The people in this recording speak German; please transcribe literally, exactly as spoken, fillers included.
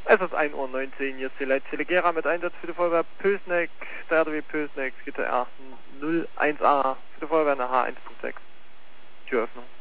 Es ist ein Uhr neunzehn, hier ist die Leitzähle Gera mit Einsatz für die Feuerwehr Pößneck, der R D W Pößneck, Gitter R null eins A, für die Feuerwehr eine H eins Punkt sechs. Türöffnung.